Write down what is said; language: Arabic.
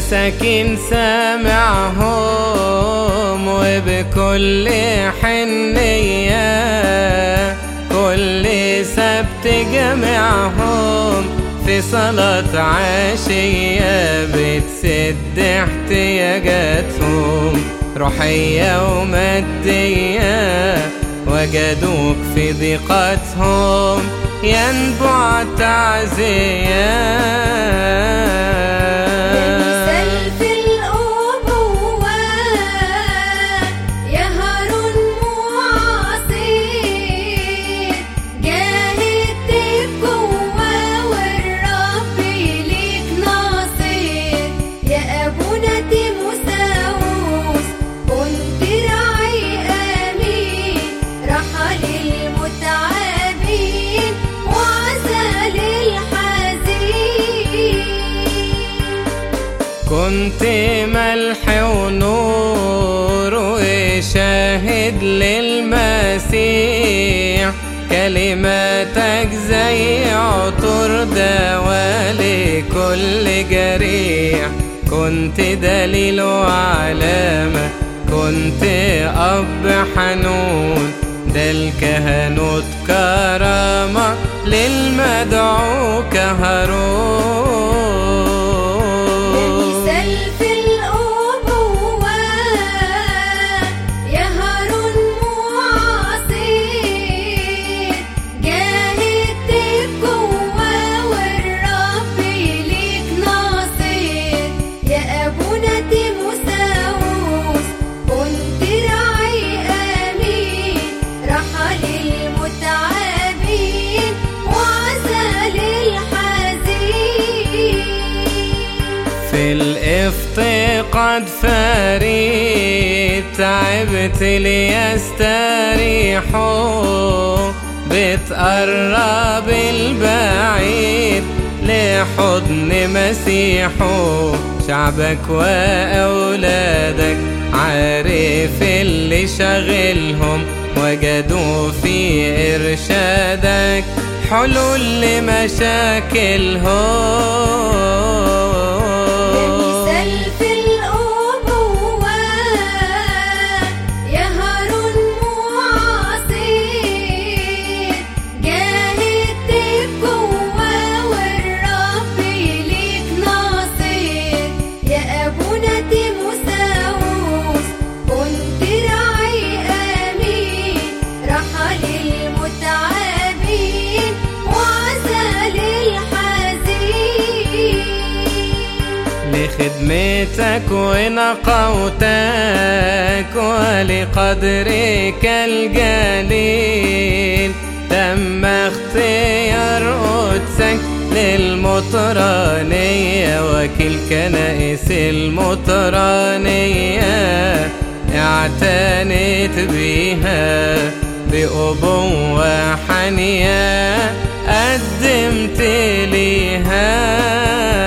مساكين سامعهم وبكل حنية كل سبت جمعهم في صلاة عشية بتسد احتياجاتهم روحية ومادية وجدوك في ضيقتهم ينبع تعزية. كنت ملح ونور وشاهد للمسيح كلماتك زي عطر دواء لكل جريح كنت دليل وعلامة كنت أب حنون ده الكهنوت كرامة للمدعو كهارون. في الافتقاد فريد تعبت ليستريحوا بتقرب البعيد لحضن مسيحه شعبك وأولادك عارف اللي شغلهم وجدوا في إرشادك حلول لمشاكلهم. لخدمتك ونقوتك ولقدرك الجليل تم اختيار قدسك للمطرانية وكيل كنائس المطرانية اعتنيت بيها بأبوة حنية قدمت ليها